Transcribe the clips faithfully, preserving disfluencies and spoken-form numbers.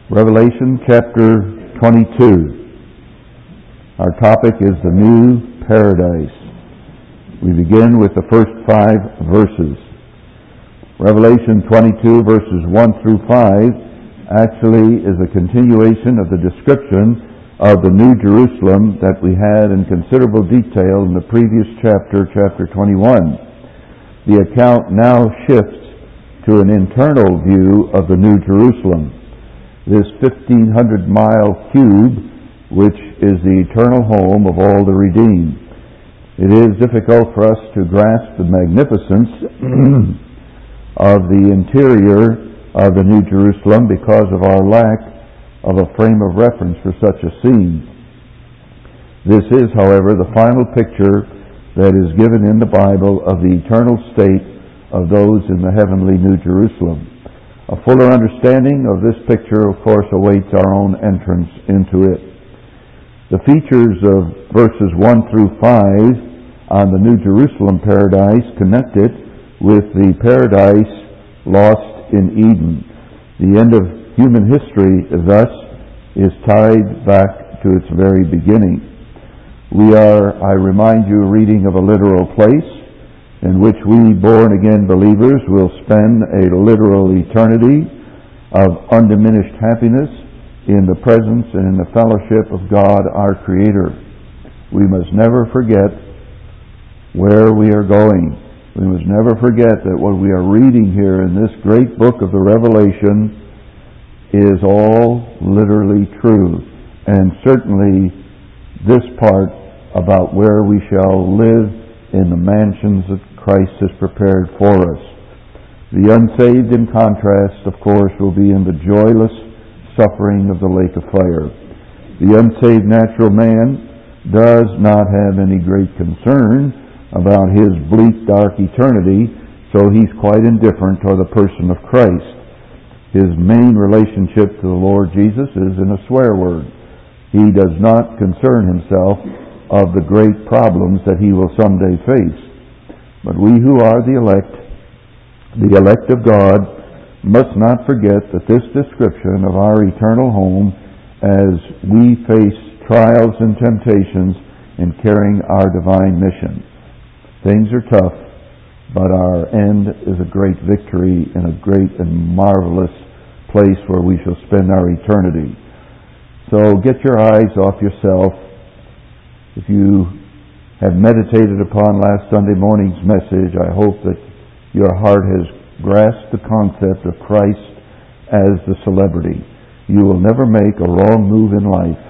Revelation chapter twenty-two. Our topic is the new paradise. We begin with the first five verses. Revelation twenty-two verses one through five actually is a continuation of the description of the New Jerusalem that we had in considerable detail in the previous chapter, chapter twenty-one. The account now shifts to an internal view of the New Jerusalem. This fifteen hundred mile cube, which is the eternal home of all the redeemed. It is difficult for us to grasp the magnificence of the interior of the New Jerusalem because of our lack of a frame of reference for such a scene. This is, however, the final picture that is given in the Bible of the eternal state of those in the heavenly New Jerusalem. A fuller understanding of this picture, of course, awaits our own entrance into it. The features of verses one through five on the New Jerusalem paradise connect it with the paradise lost in Eden. The end of human history, thus, is tied back to its very beginning. We are, I remind you, reading of a literal place in which we born-again believers will spend a literal eternity of undiminished happiness in the presence and in the fellowship of God, our Creator. We must never forget where we are going. We must never forget that what we are reading here in this great book of the Revelation is all literally true, and certainly this part about where we shall live in the mansions that Christ has prepared for us. The unsaved, in contrast, of course, will be in the joyless suffering of the lake of fire. The unsaved natural man does not have any great concern about his bleak, dark eternity, so he's quite indifferent toward the person of Christ. His main relationship to the Lord Jesus is in a swear word. He does not concern himself of the great problems that he will someday face. But we who are the elect, the elect of God, must not forget that this description of our eternal home as we face trials and temptations in carrying our divine mission. Things are tough, but our end is a great victory in a great and marvelous place where we shall spend our eternity. So get your eyes off yourself. If you have meditated upon last Sunday morning's message, I hope that your heart has grasped the concept of Christ as the celebrity. You will never make a wrong move in life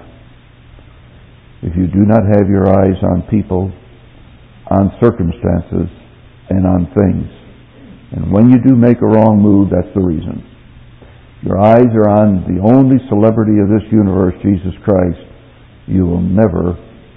if you do not have your eyes on people, on circumstances, and on things. And when you do make a wrong move, that's the reason. Your eyes are on the only celebrity of this universe, Jesus Christ. You will never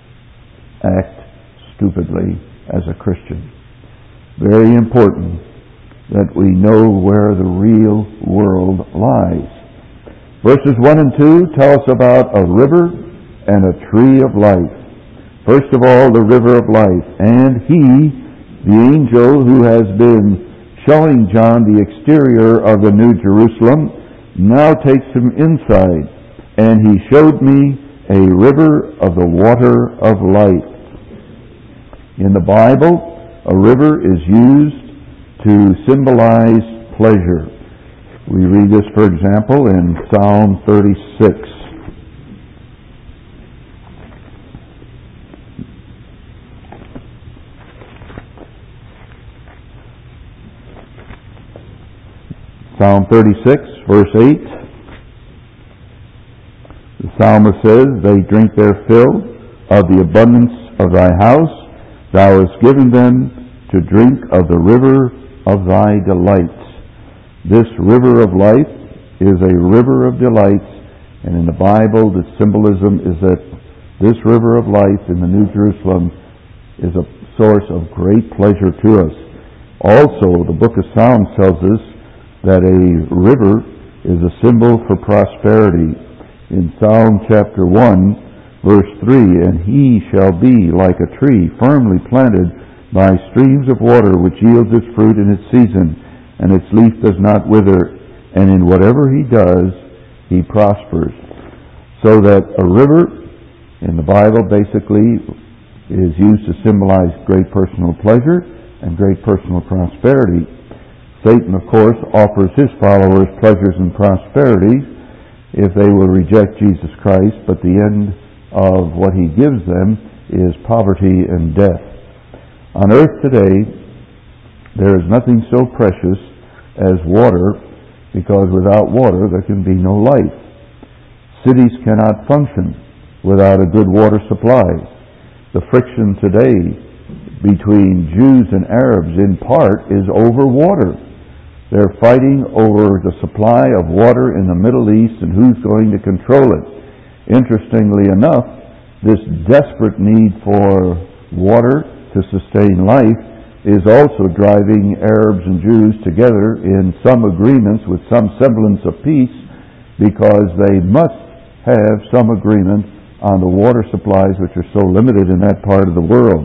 act stupidly as a Christian. Very important that we know where the real world lies. Verses one and two tell us about a river and a tree of life. First of all, the river of life. And he, the angel who has been showing John the exterior of the New Jerusalem, now takes him inside. And he showed me a river of the water of life. In the Bible, a river is used to symbolize pleasure. We read this, for example, in Psalm thirty-six. Psalm thirty-six, verse eight. The psalmist says, "They drink their fill of the abundance of thy house. Thou hast given them to drink of the river of thy delights." This river of life is a river of delights, and in the Bible the symbolism is that this river of life in the New Jerusalem is a source of great pleasure to us. Also, the book of Psalms tells us that a river is a symbol for prosperity. In Psalm chapter one, verse three, "And he shall be like a tree firmly planted by streams of water, which yields its fruit in its season, and its leaf does not wither, and in whatever he does, he prospers. So that a river in the Bible basically is used to symbolize great personal pleasure and great personal prosperity. Satan, of course, offers his followers pleasures and prosperity if they will reject Jesus Christ, but the end of what he gives them is poverty and death. On earth today, there is nothing so precious as water, because without water there can be no life. Cities cannot function without a good water supply. The friction today between Jews and Arabs in part is over water. They're fighting over the supply of water in the Middle East and who's going to control it. Interestingly enough, this desperate need for water to sustain life is also driving Arabs and Jews together in some agreements with some semblance of peace, because they must have some agreement on the water supplies which are so limited in that part of the world.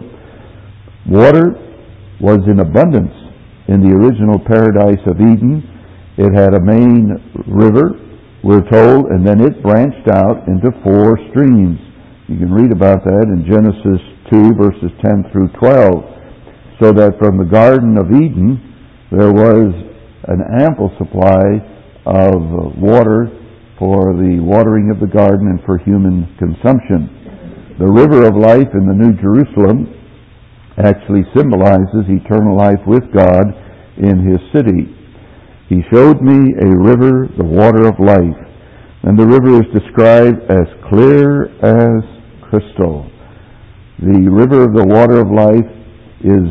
Water was in abundance in the original paradise of Eden. It had a main river, we're told, and then it branched out into four streams. You can read about that in Genesis two, verses ten through twelve. So that from the Garden of Eden, there was an ample supply of water for the watering of the garden and for human consumption. The river of life in the New Jerusalem actually symbolizes eternal life with God in his city. He showed me a river, the water of life. And the river is described as clear as crystal. The river of the water of life is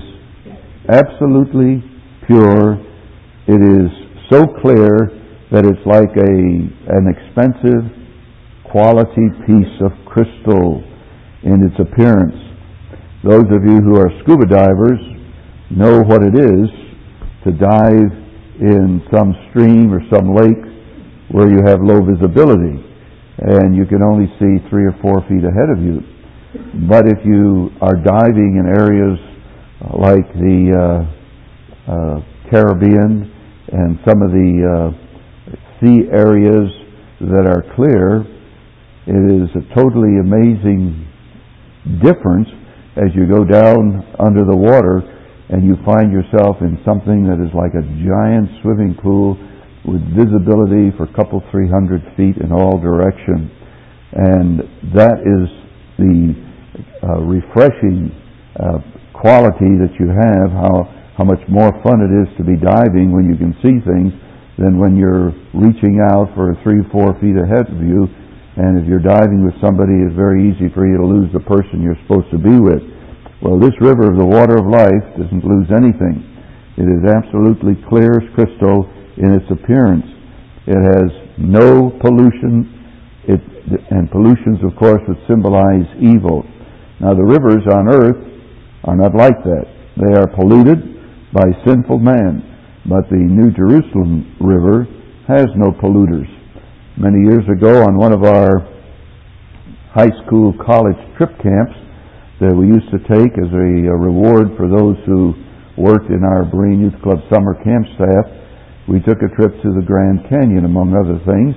absolutely pure. It is so clear that it's like a an expensive quality piece of crystal in its appearance. Those of you who are scuba divers know what it is to dive in some stream or some lake where you have low visibility and you can only see three or four feet ahead of you. But if you are diving in areas like the uh, uh, Caribbean and some of the uh, sea areas that are clear, it is a totally amazing difference as you go down under the water and you find yourself in something that is like a giant swimming pool with visibility for a couple, three hundred feet in all directions. And that is the uh, refreshing uh, quality that you have, how how much more fun it is to be diving when you can see things than when you're reaching out for three, four feet ahead of you, and if you're diving with somebody, it's very easy for you to lose the person you're supposed to be with. Well, this river of the water of life doesn't lose anything. It is absolutely clear as crystal in its appearance. It has no pollution, it, and pollutions, of course, would symbolize evil. Now, the rivers on earth are not like that. They are polluted by sinful man, but the New Jerusalem River has no polluters. Many years ago, on one of our high school college trip camps that we used to take as a, a reward for those who worked in our Berean Youth Club summer camp staff, we took a trip to the Grand Canyon, among other things,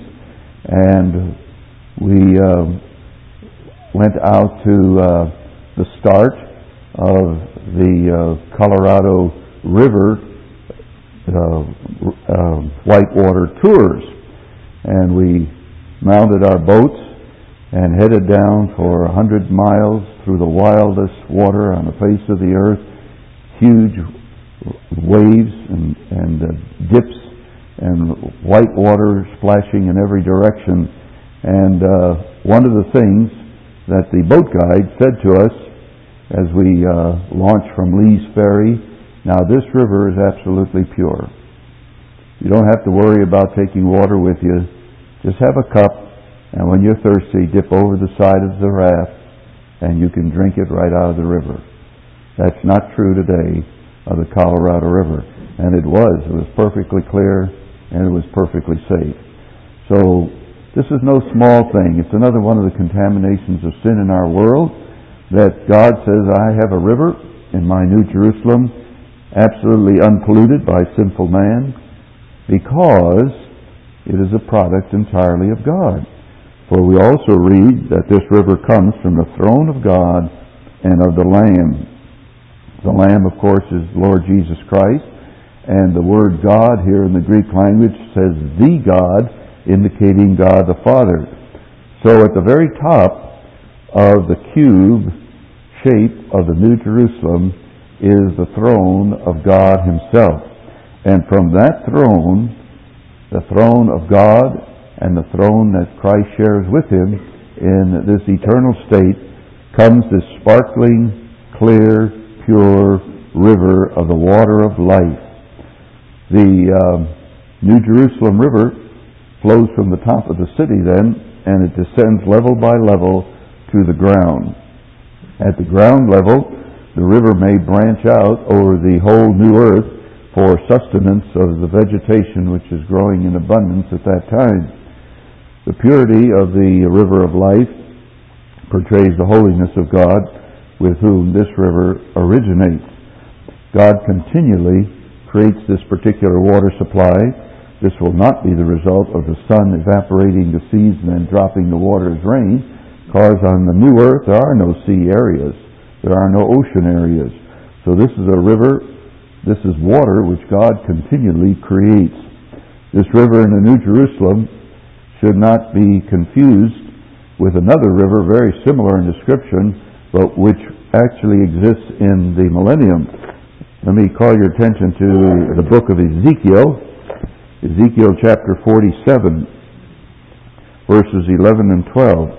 and we uh, went out to uh, the start of the uh, Colorado River uh, uh, whitewater tours, and we mounted our boats and headed down for a hundred miles through the wildest water on the face of the earth, huge waves and, and uh, dips and white water splashing in every direction. And uh, one of the things that the boat guide said to us as we uh, launched from Lee's Ferry, now this river is absolutely pure. You don't have to worry about taking water with you. Just have a cup, and when you're thirsty, dip over the side of the raft, and you can drink it right out of the river. That's not true today of the Colorado River. And it was. It was perfectly clear, and it was perfectly safe. So this is no small thing. It's another one of the contaminations of sin in our world, that God says, I have a river in my New Jerusalem, absolutely unpolluted by sinful man, because It is a product entirely of God. For we also read that this river comes from the throne of God and of the Lamb. The Lamb, of course, is Lord Jesus Christ, and the word God here in the Greek language says the God, indicating God the Father. So at the very top of the cube shape of the New Jerusalem is the throne of God Himself. And from that throne, the throne of God and the throne that Christ shares with Him in this eternal state, comes this sparkling, clear, pure river of the water of life. The uh, New Jerusalem River flows from the top of the city then, and it descends level by level to the ground. At the ground level, the river may branch out over the whole new earth for sustenance of the vegetation which is growing in abundance at that time. The purity of the river of life portrays the holiness of God with whom this river originates. God continually creates this particular water supply. This will not be the result of the sun evaporating the seas and then dropping the water as rain, because on the new earth there are no sea areas. There are no ocean areas. So this is a river, this is water which God continually creates. This river in the New Jerusalem should not be confused with another river very similar in description, but which actually exists in the millennium. Let me call your attention to the book of Ezekiel, Ezekiel chapter forty-seven, verses eleven and twelve.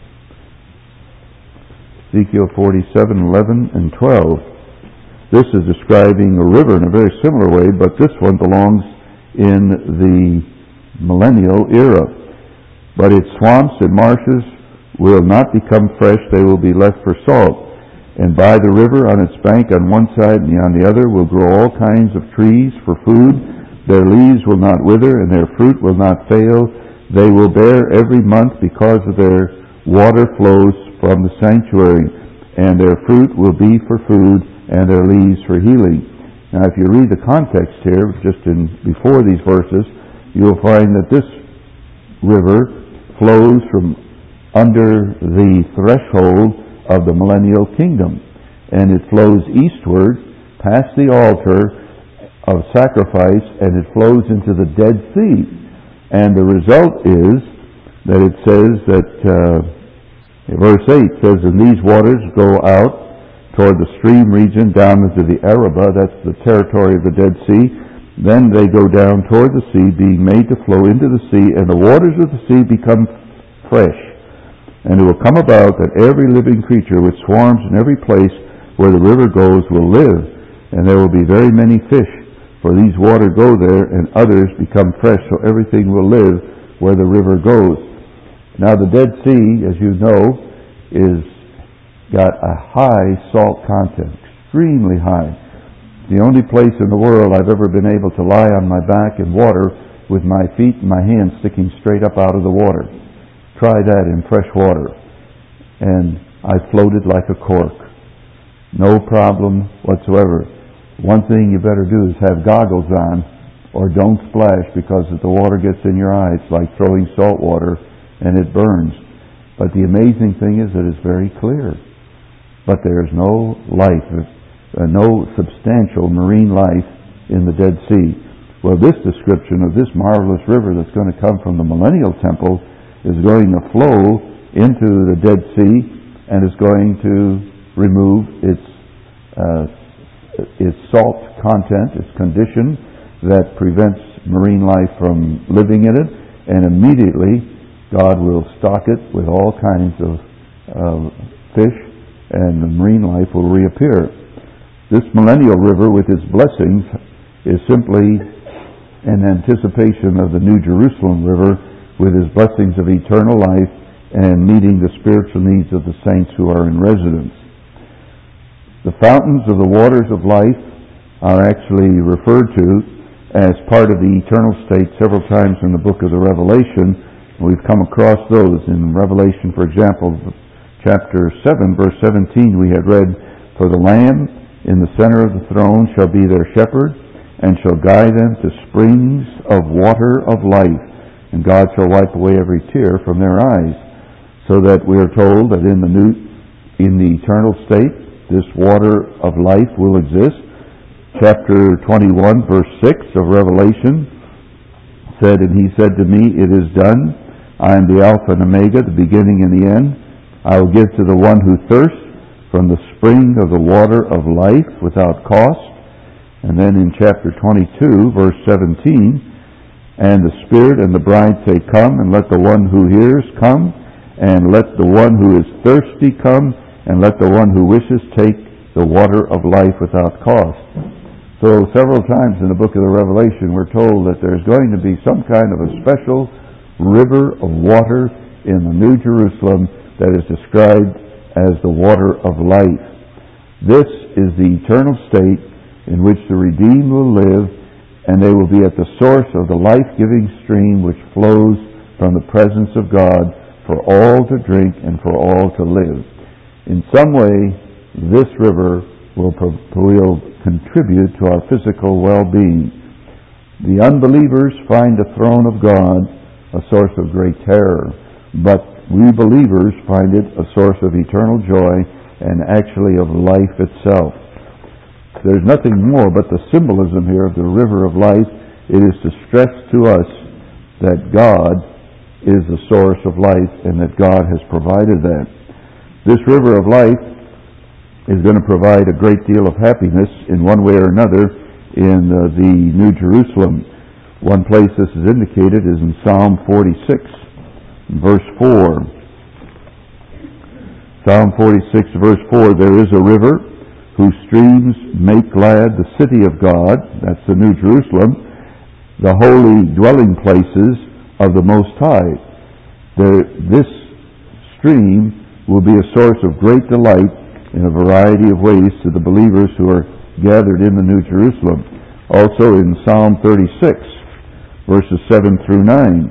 Ezekiel forty-seven, eleven and twelve. This is describing a river in a very similar way, but this one belongs in the millennial era. But its swamps and marshes will not become fresh, they will be left for salt. And by the river on its bank on one side and on the other will grow all kinds of trees for food. Their leaves will not wither, and their fruit will not fail. They will bear every month because of their water flows from the sanctuary. And their fruit will be for food, and their leaves for healing. Now if you read the context here, just in before these verses, you'll find that this river flows from under the threshold of the millennial kingdom, and it flows eastward past the altar of sacrifice, and it flows into the Dead Sea. And the result is that it says that uh, verse eight says, and these waters go out toward the stream region down into the Arabah, that's the territory of the Dead Sea. Then they go down toward the sea, being made to flow into the sea, and the waters of the sea become fresh. And it will come about that every living creature which swarms in every place where the river goes will live, and there will be very many fish, for these waters go there, and others become fresh, so everything will live where the river goes. Now the Dead Sea, as you know, is got a high salt content, extremely high. The only place in the world I've ever been able to lie on my back in water with my feet and my hands sticking straight up out of the water. Try that in fresh water. And I floated like a cork. No problem whatsoever. One thing you better do is have goggles on, or don't splash, because if the water gets in your eye, it's like throwing salt water and it burns. But the amazing thing is that it's very clear. But there's no life, uh, no substantial marine life in the Dead Sea. Well, this description of this marvelous river that's going to come from the millennial temple is going to flow into the Dead Sea, and is going to remove its uh, its salt content, its condition that prevents marine life from living in it, and immediately God will stock it with all kinds of uh, fish, and the marine life will reappear. This millennial river with its blessings is simply an anticipation of the New Jerusalem River with its blessings of eternal life and meeting the spiritual needs of the saints who are in residence. The fountains of the waters of life are actually referred to as part of the eternal state several times in the book of the Revelation. We've come across those in Revelation, for example, chapter seven, verse seventeen, we had read, for the Lamb in the center of the throne shall be their shepherd, and shall guide them to springs of water of life, and God shall wipe away every tear from their eyes. So that we are told that in the new, in the eternal state, this water of life will exist. Chapter twenty-one, verse six of Revelation said, "And he said to me, It is done. I am the Alpha and Omega, the beginning and the end. I will give to the one who thirsts from the spring of the water of life without cost." And then in chapter twenty-two, verse seventeen, "And the Spirit and the bride say, Come, and let the one who hears come, and let the one who is thirsty come, and let the one who wishes take the water of life without cost." So several times in the book of the Revelation we're told that there's going to be some kind of a special river of water in the New Jerusalem that is described as the water of life. This is the eternal state in which the redeemed will live, and they will be at the source of the life-giving stream which flows from the presence of God for all to drink and for all to live. In some way, this river will, will contribute to our physical well-being. The unbelievers find the throne of God a source of great terror, but we believers find it a source of eternal joy and actually of life itself. There's nothing more but the symbolism here of the river of life. It is to stress to us that God is the source of life and that God has provided that. This river of life is going to provide a great deal of happiness in one way or another in uh, the New Jerusalem. One place this is indicated is in Psalm forty-six, verse four. Psalm forty-six, verse four, "There is a river whose streams make glad the city of God," that's the New Jerusalem, "the holy dwelling places of the Most High." There, this stream will be a source of great delight in a variety of ways to the believers who are gathered in the New Jerusalem. Also in Psalm thirty-six, verses seven through nine.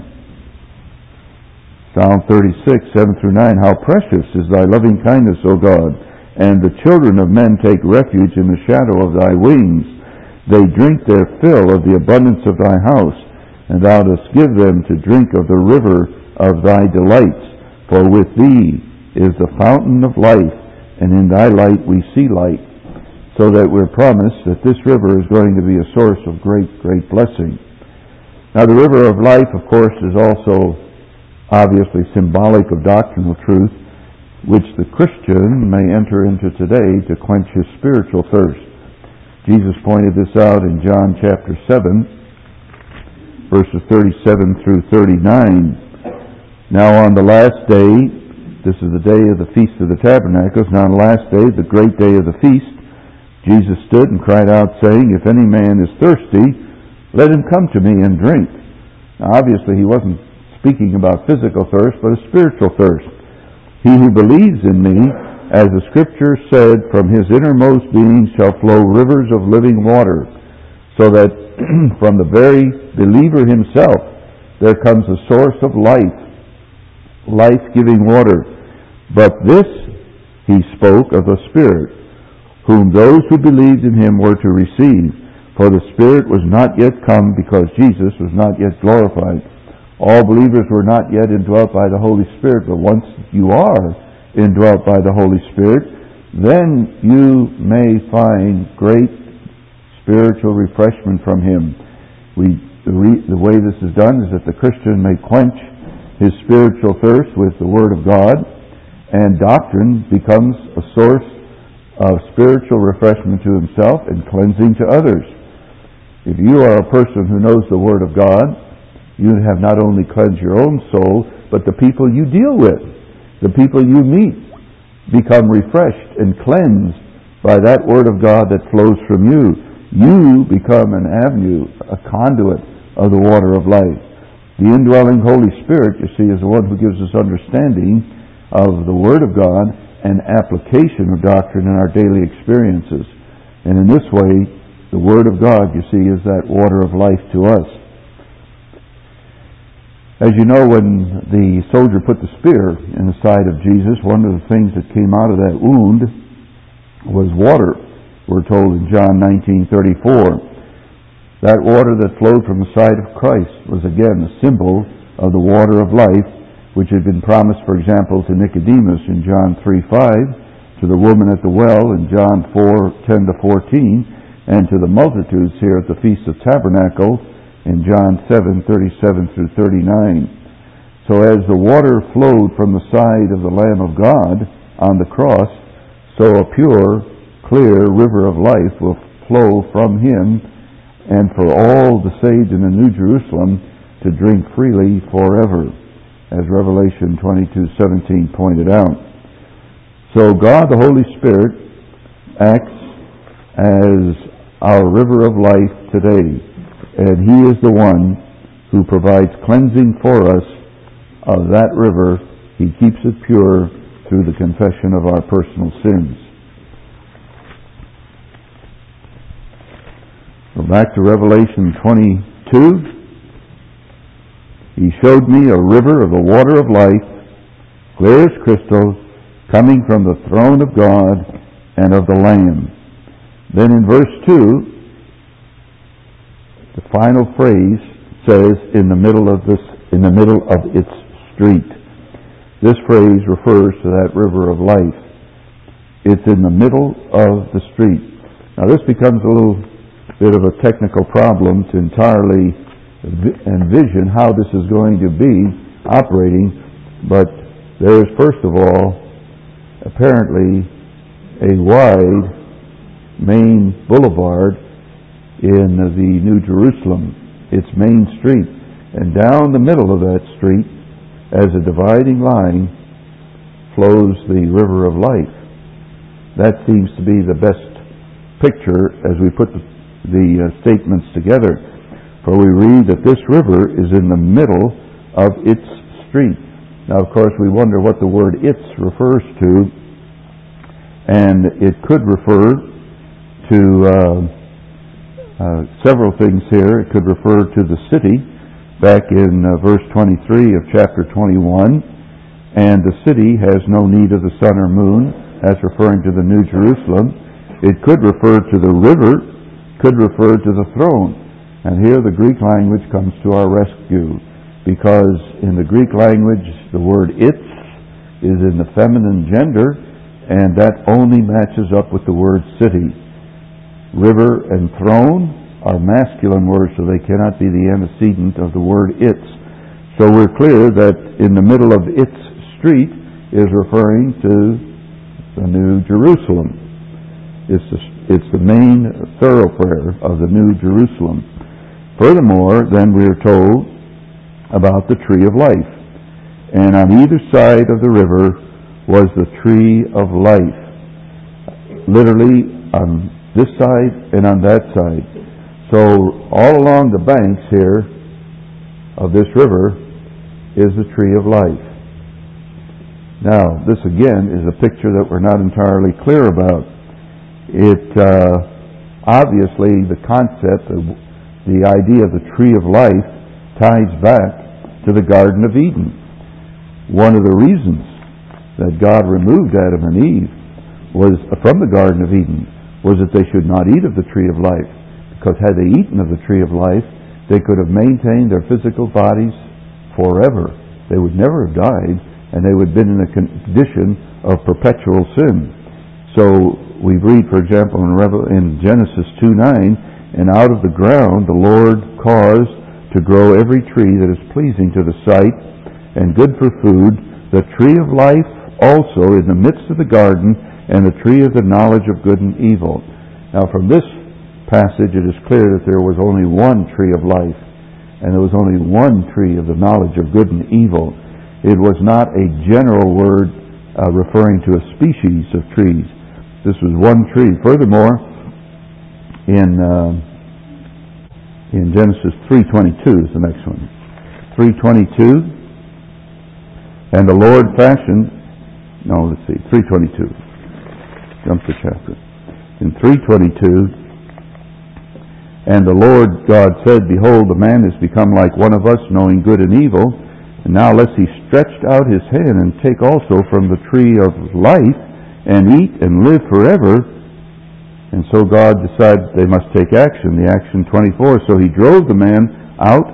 Psalm thirty-six, seven through nine, "How precious is thy loving kindness, O God, and the children of men take refuge in the shadow of thy wings. They drink their fill of the abundance of thy house, and thou dost give them to drink of the river of thy delights. For with thee is the fountain of life, and in thy light we see light." So that we're promised that this river is going to be a source of great, great blessing. Now the river of life, of course, is also obviously symbolic of doctrinal truth, which the Christian may enter into today to quench his spiritual thirst. Jesus pointed this out in John chapter seven, verses thirty-seven through thirty-nine. "Now on the last day," this is the day of the Feast of the Tabernacles, "now on the last day, the great day of the feast, Jesus stood and cried out, saying, If any man is thirsty, let him come to me and drink." Now obviously he wasn't speaking about physical thirst, but a spiritual thirst. "He who believes in me, as the Scripture said, from his innermost being shall flow rivers of living water." So that from the very believer himself there comes a source of life, life-giving water. "But this he spoke of the Spirit, whom those who believed in him were to receive. For the Spirit was not yet come, because Jesus was not yet glorified." All believers were not yet indwelt by the Holy Spirit, but once you are indwelt by the Holy Spirit, then you may find great spiritual refreshment from Him. We, the, re, the way this is done is that the Christian may quench his spiritual thirst with the Word of God, and doctrine becomes a source of spiritual refreshment to himself and cleansing to others. If you are a person who knows the Word of God, you have not only cleansed your own soul, but the people you deal with, the people you meet, become refreshed and cleansed by that Word of God that flows from you. You become an avenue, a conduit of the water of life. The indwelling Holy Spirit, you see, is the one who gives us understanding of the Word of God and application of doctrine in our daily experiences. And in this way, the Word of God, you see, is that water of life to us. As you know, when the soldier put the spear in the side of Jesus, one of the things that came out of that wound was water. We're told in John nineteen thirty-four. That water that flowed from the side of Christ was again a symbol of the water of life, which had been promised, for example, to Nicodemus in John three five, to the woman at the well in John four ten to fourteen, and to the multitudes here at the Feast of Tabernacles in John seven thirty-seven through thirty-nine. So as the water flowed from the side of the Lamb of God on the cross, so a pure, clear river of life will flow from him and for all the saved in the New Jerusalem to drink freely forever, as Revelation twenty-two seventeen pointed out. So God the Holy Spirit acts as our river of life today, and he is the one who provides cleansing for us of that river. He keeps it pure through the confession of our personal sins. Go back to Revelation twenty-two. He showed me a river of the water of life, clear as crystal, coming from the throne of God and of the Lamb. Then in verse two, the final phrase says, in the middle of this, in the middle of its street. This phrase refers to that river of life. It's in the middle of the street. Now this becomes a little bit of a technical problem to entirely envision how this is going to be operating, but there is, first of all, apparently a wide main boulevard in the New Jerusalem, its main street, and down the middle of that street, as a dividing line, flows the river of life. That seems to be the best picture as we put the, the uh, statements together. For we read that this river is in the middle of its street. Now, of course, we wonder what the word "its" refers to, and it could refer to uh, uh, several things here. It could refer to the city, back in uh, verse twenty-three of chapter twenty-one, and the city has no need of the sun or moon, as referring to the New Jerusalem. It could refer to the river, could refer to the throne. And here the Greek language comes to our rescue, because in the Greek language the word "its" is in the feminine gender, and that only matches up with the word city. River and throne are masculine words, so they cannot be the antecedent of the word "its." So we're clear that in the middle of its street is referring to the New Jerusalem. It's the, it's the main thoroughfare of the New Jerusalem. Furthermore, then we are told about the tree of life. And on either side of the river was the tree of life. Literally on this side and on that side. So all along the banks here of this river is the tree of life. Now, this again is a picture that we're not entirely clear about. It uh, obviously, the concept of the idea of the tree of life ties back to the Garden of Eden. One of the reasons that God removed Adam and Eve was from the Garden of Eden was that they should not eat of the tree of life, because had they eaten of the tree of life, they could have maintained their physical bodies forever. They would never have died, and they would have been in a condition of perpetual sin. So we read, for example, in, Revel- in Genesis two nine, and out of the ground the Lord caused to grow every tree that is pleasing to the sight and good for food, the tree of life also in the midst of the garden, and the tree of the knowledge of good and evil. Now from this passage it is clear that there was only one tree of life, and there was only one tree of the knowledge of good and evil. It was not a general word uh, referring to a species of trees. This was one tree. Furthermore, in uh, in Genesis three twenty-two is the next one. three twenty-two, and the Lord fashioned, no, let's see, three twenty-two. Jump the chapter. In three twenty-two, and the Lord God said, Behold, the man is become like one of us, knowing good and evil. And now lest he stretched out his hand and take also from the tree of life, and eat and live forever. And so God decided they must take action. The action twenty-four. So he drove the man out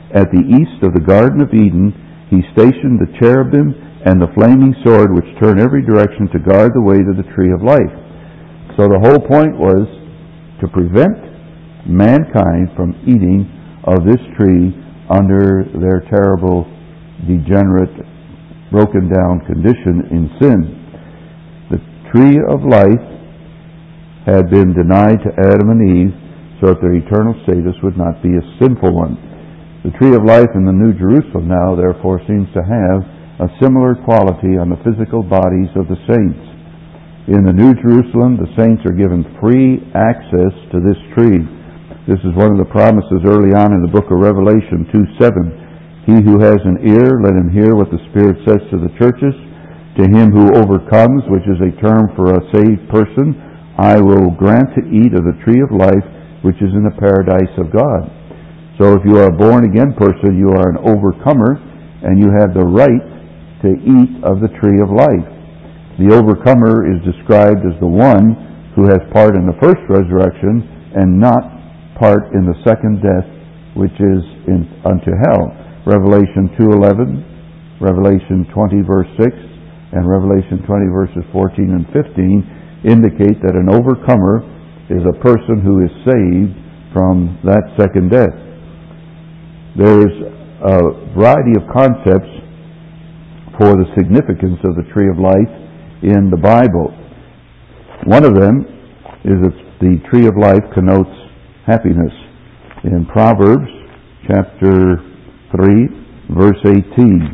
At the east of the Garden of Eden, he stationed the cherubim and the flaming sword which turn every direction to guard the way to the tree of life. So the whole point was to prevent mankind from eating of this tree under their terrible, degenerate, broken down condition in sin. The tree of life had been denied to Adam and Eve so that their eternal status would not be a sinful one. The tree of life in the New Jerusalem now therefore seems to have a similar quality on the physical bodies of the saints. In the New Jerusalem, the saints are given free access to this tree. This is one of the promises early on in the book of Revelation two seven. He who has an ear, let him hear what the Spirit says to the churches. To him who overcomes, which is a term for a saved person, I will grant to eat of the tree of life, which is in the paradise of God. So if you are a born-again person, you are an overcomer, and you have the right to eat of the tree of life. The overcomer is described as the one who has part in the first resurrection and not part in the second death, which is in, unto hell. Revelation two eleven, Revelation twenty verse six, and Revelation twenty verses fourteen and fifteen indicate that an overcomer is a person who is saved from that second death. There's a variety of concepts for the significance of the tree of life in the Bible. One of them is that the tree of life connotes happiness. In Proverbs chapter three, verse eighteen,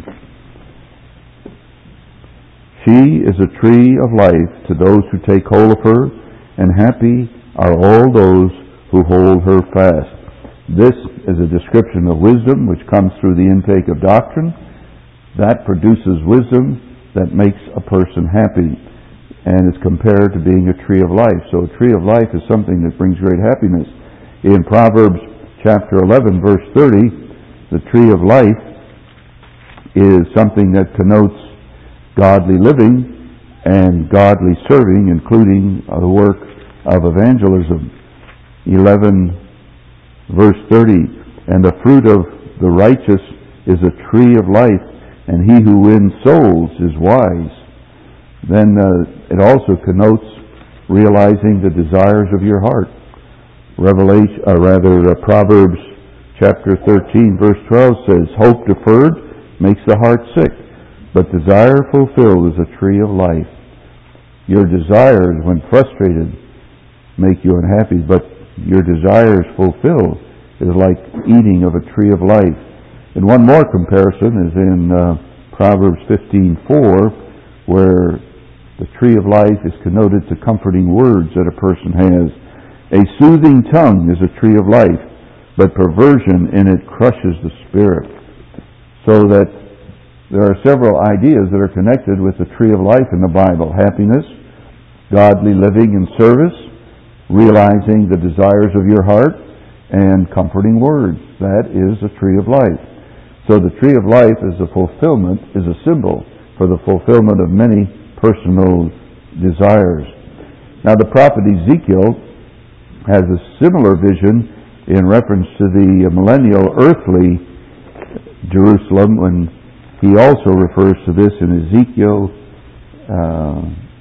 she is a tree of life to those who take hold of her, and happy are all those who hold her fast. This is a description of wisdom which comes through the intake of doctrine. That produces wisdom that makes a person happy and is compared to being a tree of life. So a tree of life is something that brings great happiness. In Proverbs chapter eleven, verse thirty, the tree of life is something that connotes godly living and godly serving, including the work of evangelism. eleven, verse thirty, and the fruit of the righteous is a tree of life, and he who wins souls is wise. Then uh, it also connotes realizing the desires of your heart. Revelation, uh, rather, uh, Proverbs chapter thirteen, verse twelve says, "Hope deferred makes the heart sick, but desire fulfilled is a tree of life." Your desires, when frustrated, make you unhappy, but your desires fulfilled is like eating of a tree of life. And one more comparison is in uh, Proverbs fifteen four, where the tree of life is connoted to comforting words that a person has. A soothing tongue is a tree of life, but perversion in it crushes the spirit. So that there are several ideas that are connected with the tree of life in the Bible. Happiness, godly living and service, realizing the desires of your heart, and comforting words. That is a tree of life. So the tree of life is a fulfillment, is a symbol for the fulfillment of many personal desires. Now the prophet Ezekiel has a similar vision in reference to the millennial earthly Jerusalem, when he also refers to this in Ezekiel uh,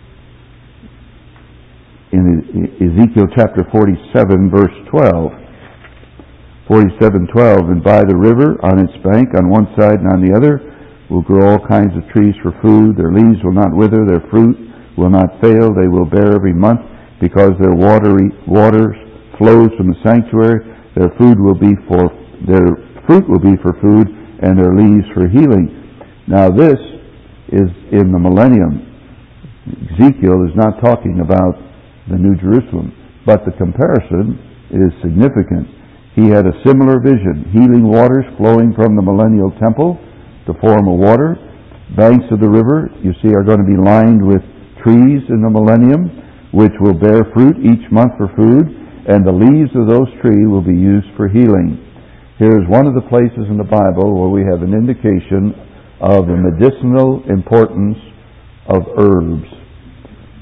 in Ezekiel chapter forty-seven, verse twelve. forty-seven twelve, and by the river on its bank on one side and on the other will grow all kinds of trees for food. Their leaves will not wither, their fruit will not fail. They will bear every month, because their watery waters flows from the sanctuary. Their food will be for their fruit will be for food, and their leaves for healing. Now this is in the millennium. Ezekiel is not talking about the New Jerusalem, but the comparison is significant. He had a similar vision: healing waters flowing from the millennial temple to form a water. Banks of the river, you see, are going to be lined with trees in the millennium, which will bear fruit each month for food, and the leaves of those trees will be used for healing. Here is one of the places in the Bible where we have an indication of the medicinal importance of herbs.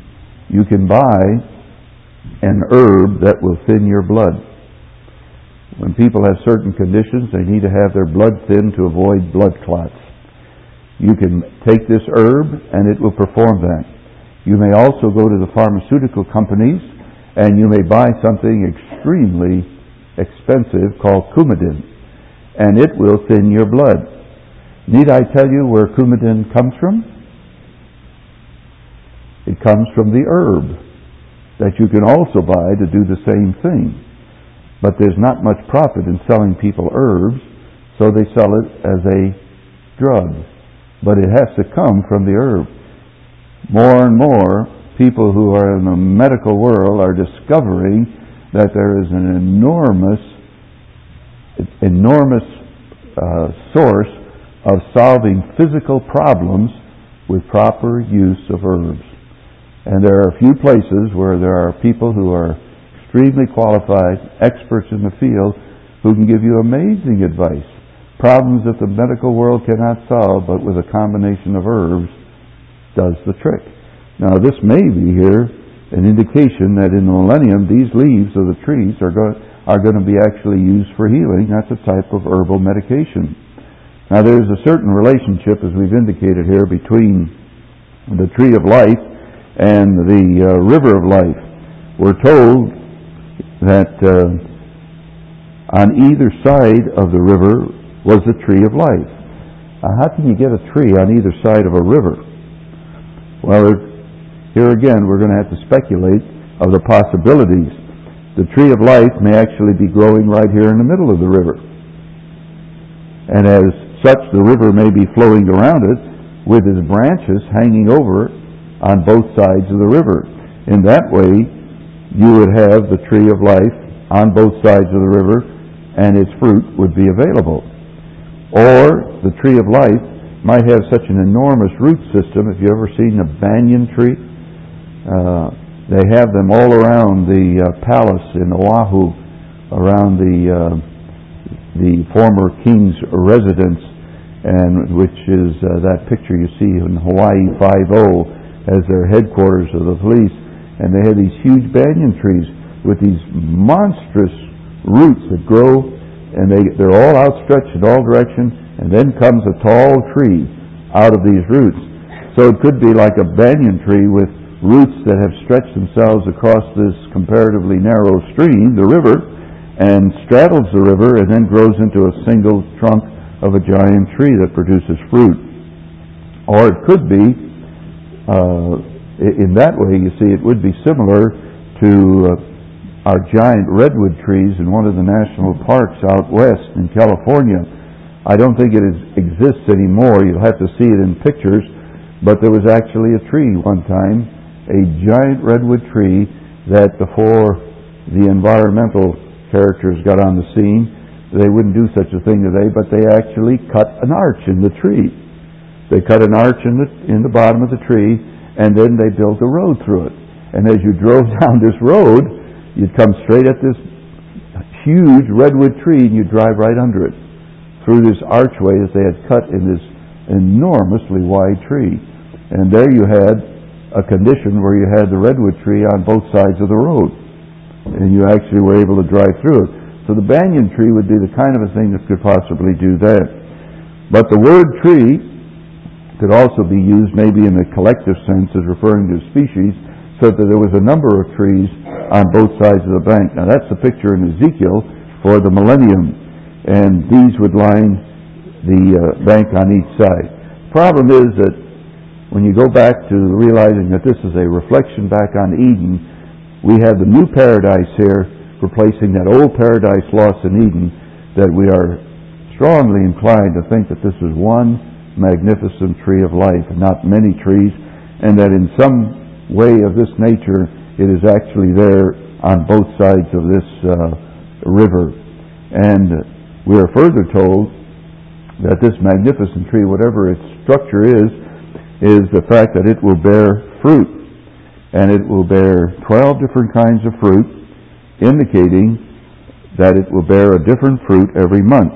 You can buy an herb that will thin your blood. When people have certain conditions, they need to have their blood thinned to avoid blood clots. You can take this herb and it will perform that. You may also go to the pharmaceutical companies and you may buy something extremely expensive called Coumadin, and it will thin your blood. Need I tell you where Coumadin comes from? It comes from the herb that you can also buy to do the same thing. But there's not much profit in selling people herbs, so they sell it as a drug. But it has to come from the herb. More and more people who are in the medical world are discovering that there is an enormous, enormous uh, source of solving physical problems with proper use of herbs. And there are a few places where there are people who are extremely qualified, experts in the field, who can give you amazing advice. Problems that the medical world cannot solve, but with a combination of herbs does the trick. Now this may be here an indication that in the millennium these leaves of the trees are going, are going to be actually used for healing. That's a type of herbal medication. Now there's a certain relationship, as we've indicated here, between the tree of life and the uh, river of life. We're told that uh, on either side of the river was the tree of life. Now, how can you get a tree on either side of a river? Well, here again, we're going to have to speculate of the possibilities. The tree of life may actually be growing right here in the middle of the river. And as such, the river may be flowing around it with its branches hanging over on both sides of the river. In that way, you would have the tree of life on both sides of the river, and its fruit would be available. Or the tree of life might have such an enormous root system. Have you ever seen a banyan tree? Uh, they have them all around the uh, palace in Oahu, around the uh, the former king's residence, and which is uh, that picture you see in Hawaii Five-O as their headquarters of the police. And they have these huge banyan trees with these monstrous roots that grow, and they, they're all outstretched in all directions, and then comes a tall tree out of these roots. So it could be like a banyan tree with roots that have stretched themselves across this comparatively narrow stream, the river, and straddles the river and then grows into a single trunk of a giant tree that produces fruit. Or it could be, uh, in that way, you see, it would be similar to uh, our giant redwood trees in one of the national parks out west in California. I don't think it is, exists anymore. You'll have to see it in pictures, but there was actually a tree one time, a giant redwood tree, that before the environmental characters got on the scene, they wouldn't do such a thing today, but they actually cut an arch in the tree. They cut an arch in the in the bottom of the tree, and then they built a road through it. And as you drove down this road, you'd come straight at this huge redwood tree, and you'd drive right under it, through this archway that they had cut in this enormously wide tree. And there you had a condition where you had the redwood tree on both sides of the road, and you actually were able to drive through it. So the banyan tree would be the kind of a thing that could possibly do that. But the word tree could also be used maybe in a collective sense as referring to a species, so that there was a number of trees on both sides of the bank. Now that's the picture in Ezekiel for the millennium, and these would line the uh, bank on each side. Problem is that when you go back to realizing that this is a reflection back on Eden, we have the new paradise here replacing that old paradise lost in Eden, that we are strongly inclined to think that this is one magnificent tree of life and not many trees, and that in some way of this nature it is actually there on both sides of this uh, river. And we are further told that this magnificent tree, whatever its structure is, is the fact that it will bear fruit. And it will bear twelve different kinds of fruit, indicating that it will bear a different fruit every month.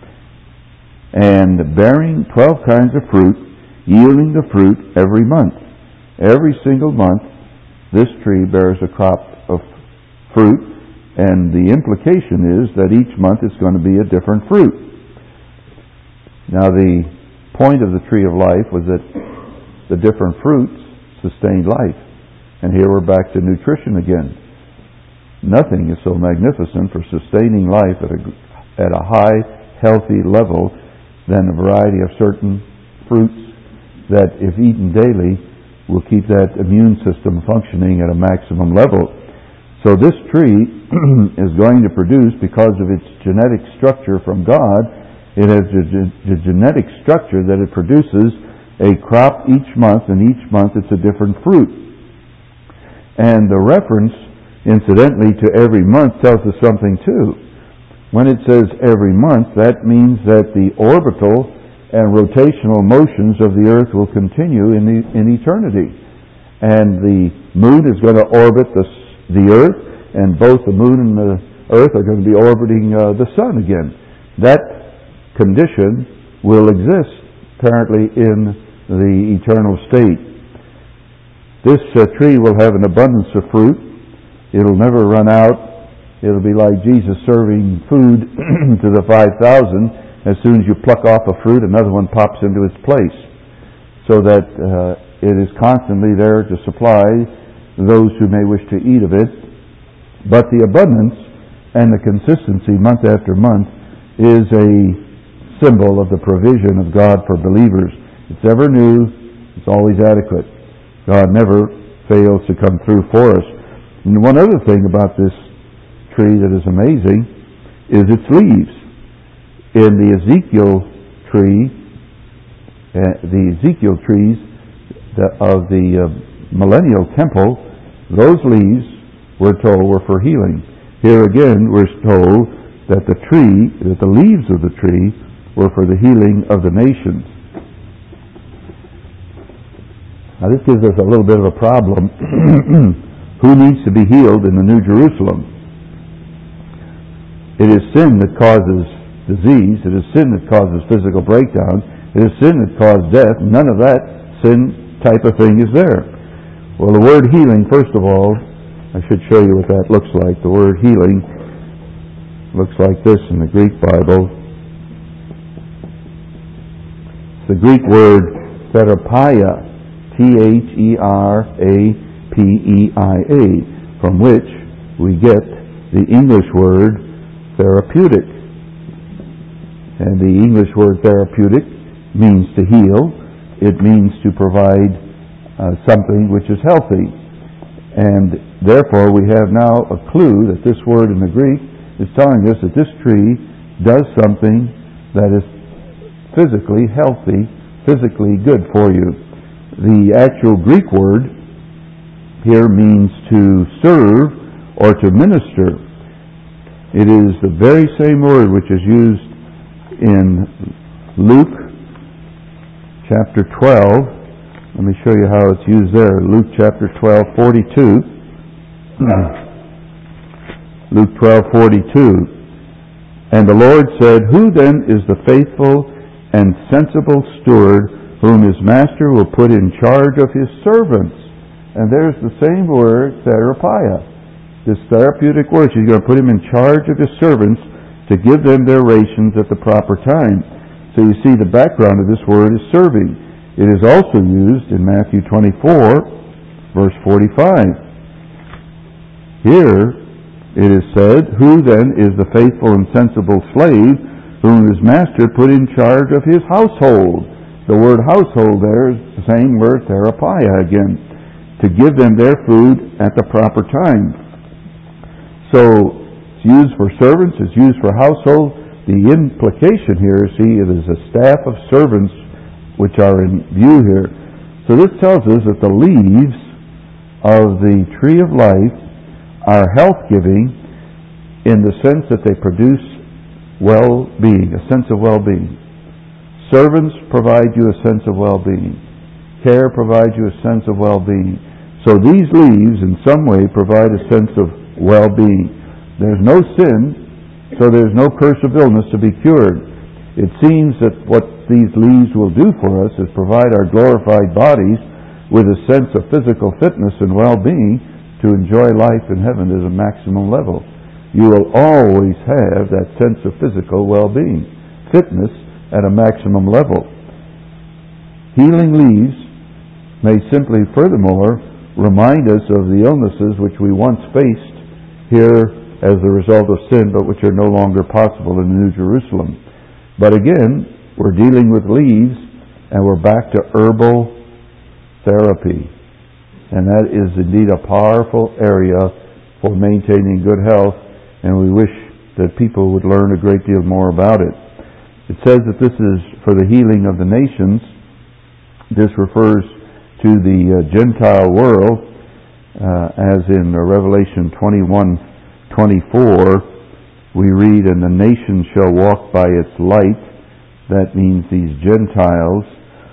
And bearing twelve kinds of fruit, yielding the fruit every month. Every single month, this tree bears a crop of fruit, And the implication is that each month is going to be a different fruit. Now the point of the tree of life was that the different fruits sustained life. And here we're back to nutrition again. Nothing is so magnificent for sustaining life at a, at a high, healthy level than a variety of certain fruits that, if eaten daily, will keep that immune system functioning at a maximum level. So this tree is going to produce, because of its genetic structure from God, it has the genetic structure that it produces a crop each month, and each month it's a different fruit. And the reference, incidentally, to every month tells us something too. When it says every month, that means that the orbital and rotational motions of the earth will continue in, the, in eternity. And the moon is going to orbit the, the earth, and both the moon and the earth are going to be orbiting uh, the sun again. That condition will exist apparently in the eternal state. This uh, tree will have an abundance of fruit. It'll never run out. It'll be like Jesus serving food to the five thousand. As soon as you pluck off a fruit, another one pops into its place, so that uh, it is constantly there to supply those who may wish to eat of it. But the abundance and the consistency month after month is a symbol of the provision of God for believers. It's ever new. It's always adequate. God never fails to come through for us. And one other thing about this tree that is amazing is its leaves. In the Ezekiel tree, uh, the Ezekiel trees the, of the uh, millennial temple, those leaves, we're told, were for healing. Here again, we're told that the tree, that the leaves of the tree, were for the healing of the nations. Now this gives us a little bit of a problem. Who needs to be healed in the New Jerusalem? It is sin that causes disease. It is sin that causes physical breakdown. It is sin that causes death. None of that sin type of thing is there. Well, the word healing, first of all, I should show you what that looks like. The word healing looks like this in the Greek Bible. It's the Greek word therapia, T H E R A P E I A, from which we get the English word therapeutic. And the English word therapeutic means to heal. It means to provide uh, something which is healthy. And therefore we have now a clue that this word in the Greek is telling us that this tree does something that is physically healthy, physically good for you. The actual Greek word here means to serve or to minister. It is the very same word which is used in Luke chapter twelve. Let me show you how it's used there. Luke chapter twelve, forty-two. Luke twelve, forty-two. And the Lord said, "Who then is the faithful and sensible steward whom his master will put in charge of his servants?" And there's the same word, therapia. This therapeutic word. He's going to put him in charge of his servants to give them their rations at the proper time. So you see, the background of this word is serving. It is also used in Matthew twenty-four, verse forty-five. Here it is said, "Who then is the faithful and sensible slave whom his master put in charge of his household?" The word household there is the same word, therapia again, to give them their food at the proper time. So it's used for servants, it's used for household. The implication here, see, it is a staff of servants which are in view here. So this tells us that the leaves of the tree of life are health-giving in the sense that they produce well-being, a sense of well-being. Servants provide you a sense of well-being. Care provides you a sense of well-being. So these leaves in some way provide a sense of well-being. There's no sin, so there's no curse of illness to be cured. It seems that what these leaves will do for us is provide our glorified bodies with a sense of physical fitness and well-being to enjoy life in heaven at a maximum level. you will always have that sense of physical well-being, fitness at a maximum level. Healing leaves may simply furthermore remind us of the illnesses which we once faced here as a result of sin, but which are no longer possible in the New Jerusalem. But again, we're dealing with leaves, and we're back to herbal therapy. And that is indeed a powerful area for maintaining good health, and we wish that people would learn a great deal more about it. It says that this is for the healing of the nations. This refers to the uh, Gentile world, uh, as in uh, Revelation twenty-one twenty-four, we read, "And the nation shall walk by its light." That means these Gentiles.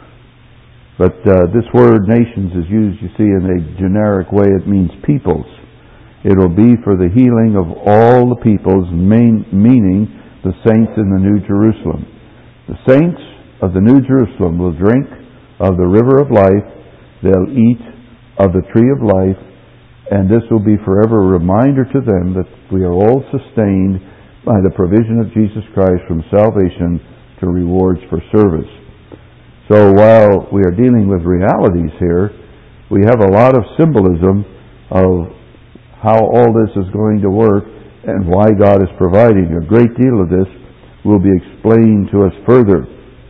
But uh, this word nations is used, you see, in a generic way. It means peoples. It will be for the healing of all the peoples, main, meaning the saints in the New Jerusalem. The saints of the New Jerusalem will drink of the river of life. They'll eat of the tree of life. And this will be forever a reminder to them that we are all sustained by the provision of Jesus Christ from salvation to rewards for service. So while we are dealing with realities here, we have a lot of symbolism of how all this is going to work and why God is providing. A great deal of this will be explained to us further.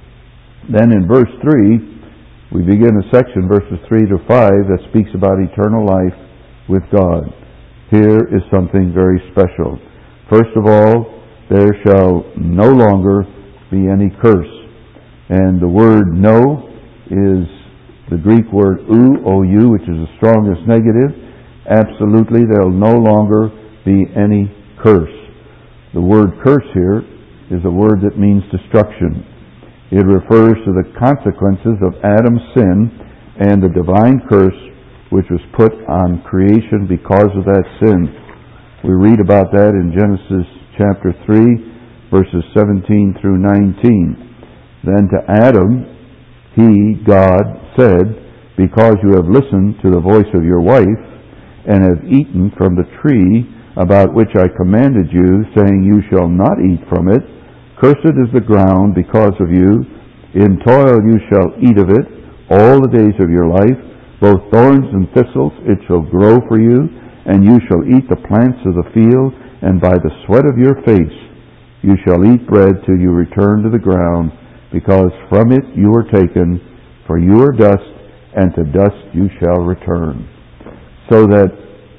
Then in verse three, we begin a section, verses three to five, that speaks about eternal life with God. Here is something very special. First of all, there shall no longer be any curse. And the word "no" is the Greek word ou, O U, which is the strongest negative. Absolutely, there will no longer be any curse. The word curse here is a word that means destruction. It refers to the consequences of Adam's sin and the divine curse which was put on creation because of that sin. We read about that in Genesis chapter three, verses seventeen through nineteen. Then to Adam, he, God, said, "Because you have listened to the voice of your wife, and have eaten from the tree about which I commanded you, saying, you shall not eat from it, cursed is the ground because of you. In toil you shall eat of it all the days of your life. Both thorns and thistles it shall grow for you, and you shall eat the plants of the field, and by the sweat of your face you shall eat bread till you return to the ground, because from it you were taken, for you are dust, and to dust you shall return." So that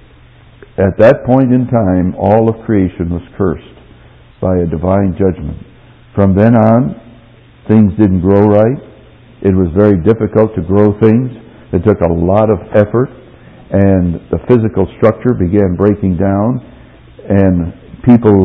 at that point in time, all of creation was cursed by a divine judgment. From then on, things didn't grow right. It was very difficult to grow things. It took a lot of effort, and the physical structure began breaking down, and people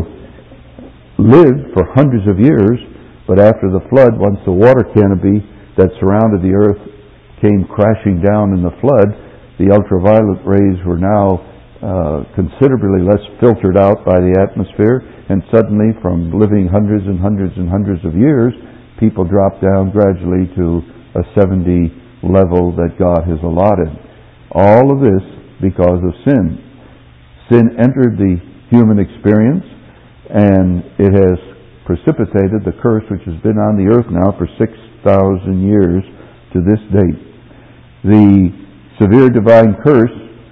lived for hundreds of years. But after the flood, once the water canopy that surrounded the earth came crashing down in the flood, the ultraviolet rays were now uh, considerably less filtered out by the atmosphere, and suddenly, from living hundreds and hundreds and hundreds of years, people dropped down gradually to a seventy level that God has allotted. All of this because of sin. Sin entered the human experience, and it has precipitated the curse which has been on the earth now for six thousand years to this date. The severe divine curse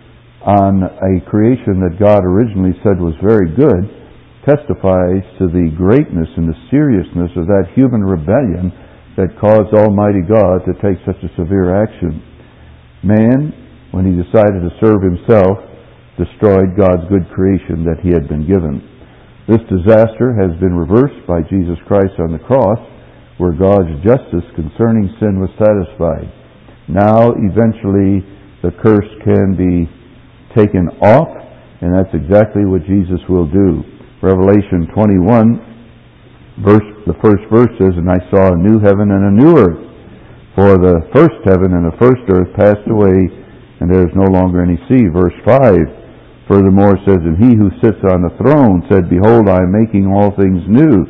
on a creation that God originally said was very good testifies to the greatness and the seriousness of that human rebellion that caused Almighty God to take such a severe action. Man, when he decided to serve himself, destroyed God's good creation that he had been given. This disaster has been reversed by Jesus Christ on the cross, where God's justice concerning sin was satisfied. Now, eventually, the curse can be taken off, and that's exactly what Jesus will do. Revelation twenty-one, verse, the first verse says, "And I saw a new heaven and a new earth. For the first heaven and the first earth passed away, and there is no longer any sea." Verse five, furthermore says, "And he who sits on the throne said, Behold, I am making all things new."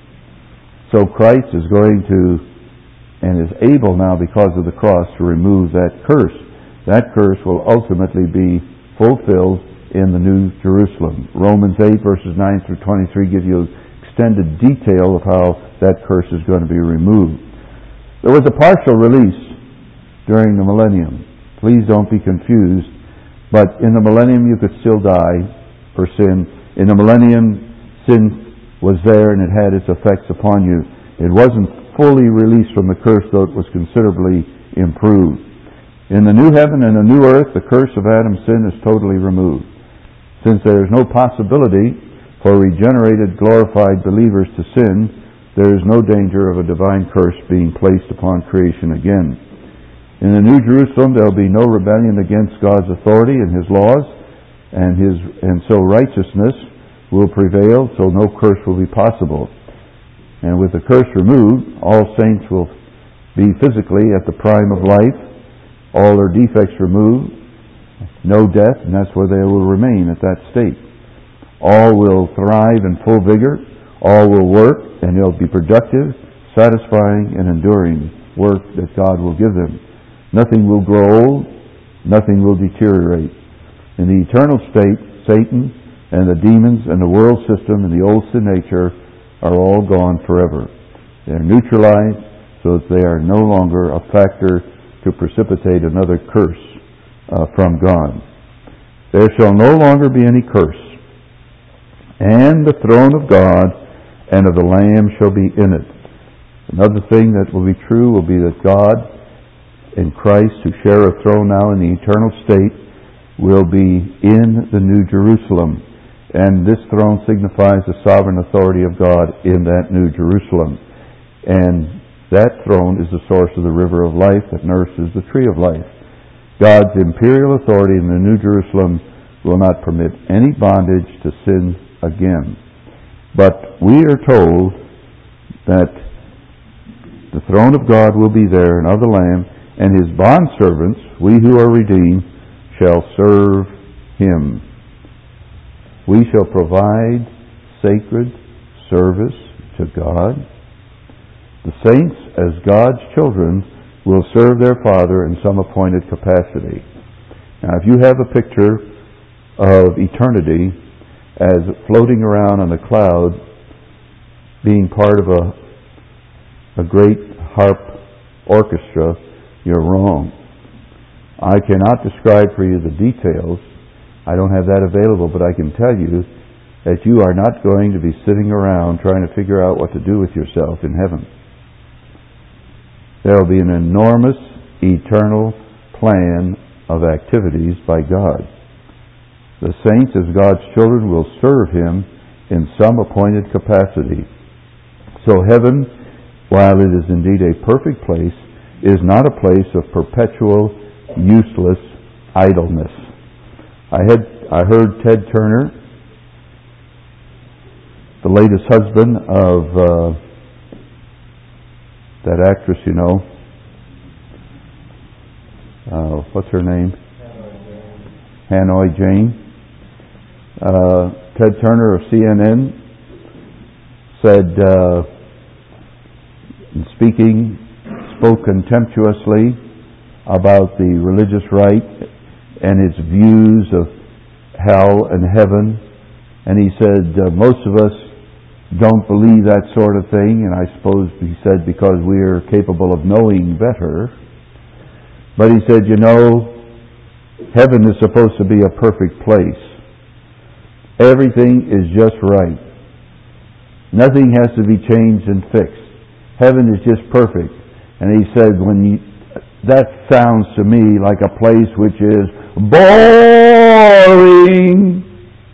So Christ is going to, and is able now because of the cross, to remove that curse. That curse will ultimately be fulfilled in the New Jerusalem. Romans eight verses nine through twenty-three give you extended detail of how that curse is going to be removed. There was a partial release during the millennium. Please don't be confused. But in the millennium you could still die for sin. In the millennium, sin was there and it had its effects upon you. It wasn't fully released from the curse, though it was considerably improved. In the new heaven and the new earth, the curse of Adam's sin is totally removed. Since there is no possibility for regenerated, glorified believers to sin, there is no danger of a divine curse being placed upon creation again. In the New Jerusalem, there will be no rebellion against God's authority and His laws, and His and so righteousness will prevail, so no curse will be possible. And with the curse removed, all saints will be physically at the prime of life, all their defects removed, no death, and that's where they will remain at that state. All will thrive in full vigor, all will work, and they'll be productive, satisfying, and enduring work that God will give them. Nothing will grow old, nothing will deteriorate. In the eternal state, Satan and the demons and the world system and the old sin nature are all gone forever. They are neutralized so that they are no longer a factor to precipitate another curse uh, from God. There shall no longer be any curse, and the throne of God and of the Lamb shall be in it. Another thing that will be true will be that God in Christ, who share a throne now in the eternal state, will be in the New Jerusalem. And this throne signifies the sovereign authority of God in that New Jerusalem. And that throne is the source of the river of life that nourishes the tree of life. God's imperial authority in the New Jerusalem will not permit any bondage to sin again. But we are told that the throne of God will be there and of the Lamb, and His bondservants, we who are redeemed, shall serve Him. We shall provide sacred service to God. The saints, as God's children, will serve their Father in some appointed capacity. Now, if you have a picture of eternity as floating around on a cloud, being part of a, a great harp orchestra, you're wrong. I cannot describe for you the details. I don't have that available, but I can tell you that you are not going to be sitting around trying to figure out what to do with yourself in heaven. There will be an enormous, eternal plan of activities by God. The saints, as God's children, will serve Him in some appointed capacity. So heaven, while it is indeed a perfect place, is not a place of perpetual, useless idleness. I had I heard Ted Turner, the latest husband of uh, that actress, you know, uh, what's her name? Hanoi Jane. Uh, Ted Turner of C N N said, uh, in speaking, spoke contemptuously about the religious right and its views of hell and heaven. And he said, uh, most of us don't believe that sort of thing, and I suppose he said because we are capable of knowing better. But he said, you know, heaven is supposed to be a perfect place. Everything is just right. Nothing has to be changed and fixed. Heaven is just perfect. And he said, when you, that sounds to me like a place which is boring.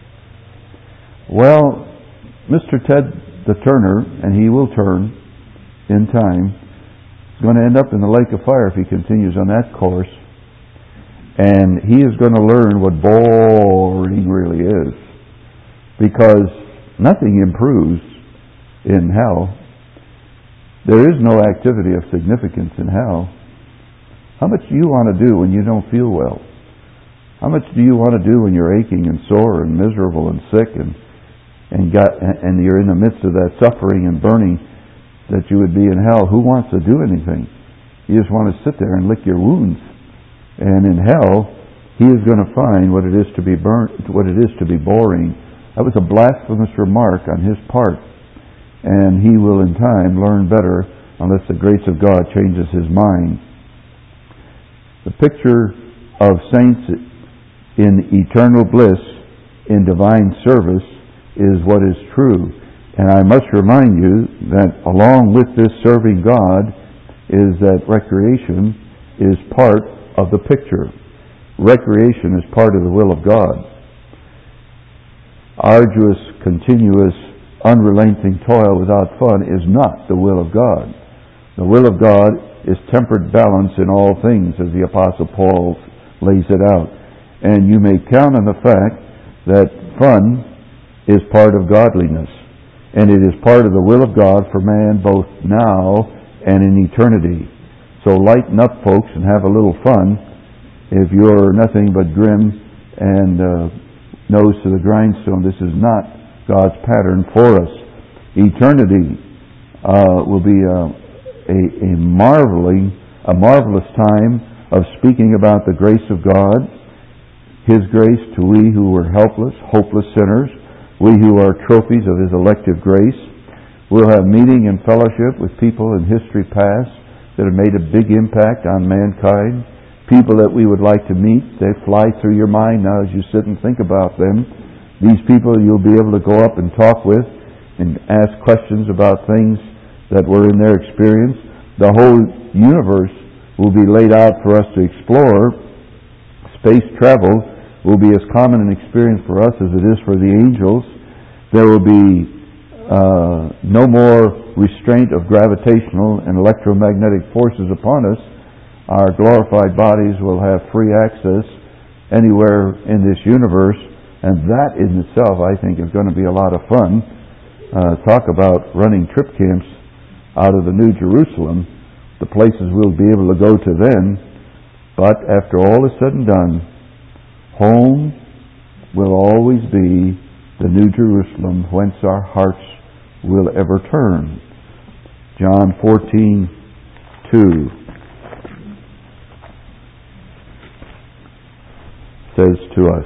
Well, Mister Ted the Turner, and he will turn in time, is going to end up in the lake of fire if he continues on that course. And he is going to learn what boring really is. Because nothing improves in hell. There is no activity of significance in hell. How much do you want to do when you don't feel well? How much do you want to do when you're aching and sore and miserable and sick and and got and you're in the midst of that suffering and burning that you would be in hell? Who wants to do anything? You just want to sit there and lick your wounds. And in hell, he is going to find what it is to be burnt, what it is to be boring. That was a blasphemous remark on his part, and he will in time learn better unless the grace of God changes his mind. The picture of saints in eternal bliss in divine service is what is true. And I must remind you that along with this serving God is that recreation is part of the picture. Recreation is part of the will of God. Arduous, continuous, unrelenting toil without fun is not the will of God. The will of God is tempered balance in all things, as the Apostle Paul lays it out. And you may count on the fact that fun is part of godliness. And it is part of the will of God for man both now and in eternity. So lighten up, folks, and have a little fun. If you're nothing but grim and uh, nose to the grindstone, this is not God's pattern for us. Eternity uh, will be a, a, a marveling, a marvelous time of speaking about the grace of God, His grace to we who were helpless, hopeless sinners, we who are trophies of His elective grace. We'll have meeting and fellowship with people in history past that have made a big impact on mankind. People that we would like to meet. They fly through your mind now as you sit and think about them. These people you'll be able to go up and talk with and ask questions about things that were in their experience. The whole universe will be laid out for us to explore. Space travel will be as common an experience for us as it is for the angels. There will be uh, no more restraint of gravitational and electromagnetic forces upon us. Our glorified bodies will have free access anywhere in this universe, and that in itself, I think, is going to be a lot of fun. Uh, talk about running trip camps out of the New Jerusalem, the places we'll be able to go to then. But after all is said and done, home will always be the New Jerusalem whence our hearts will ever turn. John fourteen two says to us,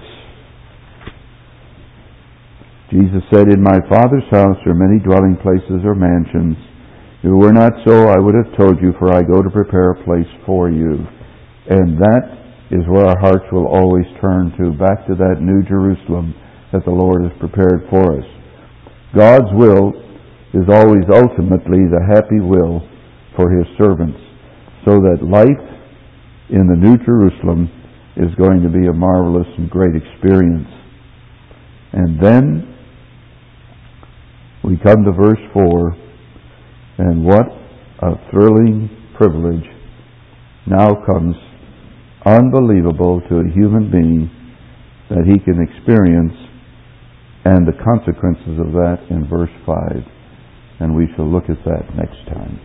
Jesus said, "In my Father's house are many dwelling places or mansions. If it were not so, I would have told you, for I go to prepare a place for you." And that is where our hearts will always turn to, back to that New Jerusalem that the Lord has prepared for us. God's will is always ultimately the happy will for His servants, so that life in the New Jerusalem is going to be a marvelous and great experience. And then we come to verse four, and what a thrilling privilege now comes, unbelievable to a human being, that he can experience, and the consequences of that in verse five. And we shall look at that next time.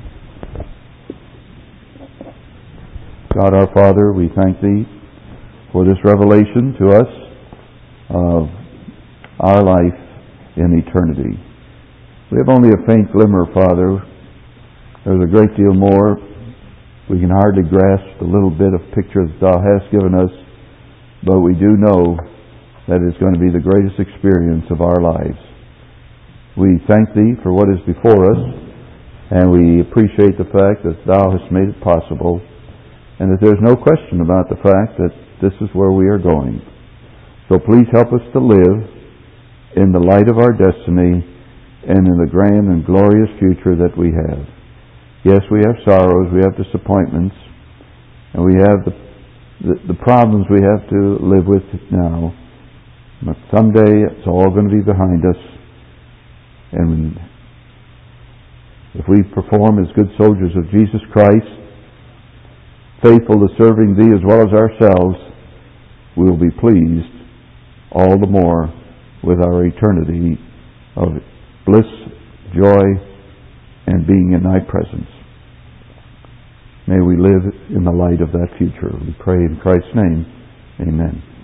God our Father, we thank Thee for this revelation to us of our life in eternity. We have only a faint glimmer, Father. There's a great deal more. We can hardly grasp the little bit of picture that Thou hast given us, but we do know that it's going to be the greatest experience of our lives. We thank Thee for what is before us, and we appreciate the fact that Thou hast made it possible, and that there's no question about the fact that this is where we are going. So please help us to live in the light of our destiny and in the grand and glorious future that we have. Yes, we have sorrows, we have disappointments, and we have the, the, the problems we have to live with now. But someday it's all going to be behind us. And if we perform as good soldiers of Jesus Christ, faithful to serving Thee as well as ourselves, we will be pleased all the more with our eternity of bliss, joy, and being in Thy presence. May we live in the light of that future. We pray in Christ's name. Amen.